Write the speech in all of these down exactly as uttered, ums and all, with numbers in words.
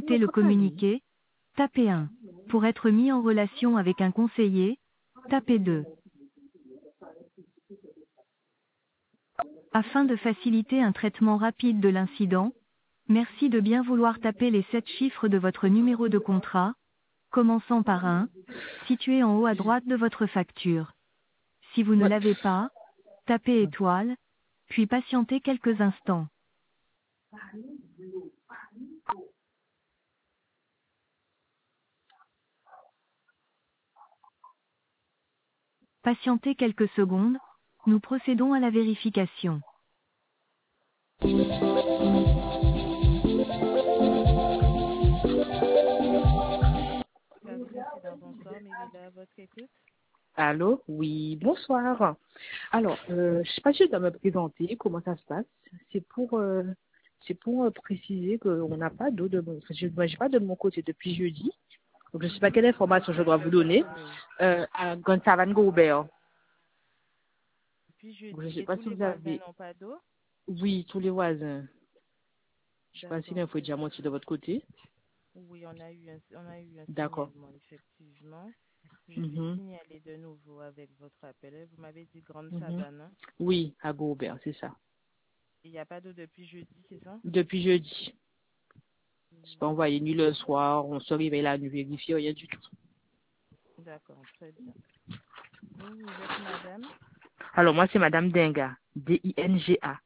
écouter le communiqué, tapez un. Pour être mis en relation avec un conseiller, tapez deux. Afin de faciliter un traitement rapide de l'incident, merci de bien vouloir taper les sept chiffres de votre numéro de contrat, commençant par un, situé en haut à droite de votre facture. Si vous ne Ouais. l'avez pas, tapez étoile, puis patientez quelques instants. Patientez quelques secondes, nous procédons à la vérification. Cadre précédent, bonsoir, Mérida, à votre écoute. Allô? Oui, bonsoir. Alors, euh, je sais pas si je dois me présenter, comment ça se passe. C'est pour, euh, c'est pour euh, préciser qu'on n'a pas d'eau de mon, enfin, je n'ai pas de mon côté depuis jeudi. Donc, je ne sais pas quelle information je dois vous donner. Oui. Euh, à Gonsavan Gobert. Depuis Donc, je ne jeudi, sais et pas tous si les vous voisins avez, n'ont pas d'eau? oui, tous les voisins. Je sais pas si D'accord, l'info est très déjà bien. montée de votre côté. Oui, on a eu un, on a eu un D'accord. signalement, effectivement. Je vais Mhm, signaler de nouveau avec votre appel. Vous m'avez dit Grande mhm. Savane, hein? Oui, à Gobert, c'est ça. Il n'y a pas d'eau depuis jeudi, c'est ça? Depuis jeudi. C'est pas envoyé ni le soir, on se réveille la nuit, vérifier, rien du tout. D'accord, très bien. Vous, vous êtes madame? Alors, moi, c'est Madame Denga. D I N G A.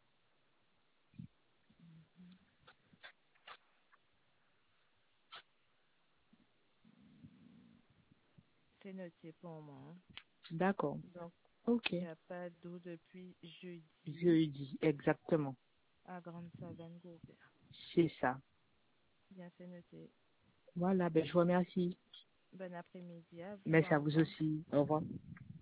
C'est noté pour moi, hein. D'accord. Donc, Ok. il n'y a pas d'eau depuis jeudi Jeudi, exactement. à Grande Savane Gobert. C'est ça. Bien, c'est noté. Voilà, ben, je vous remercie. Bon après-midi à vous, Merci au à vous revoir. aussi. Au revoir.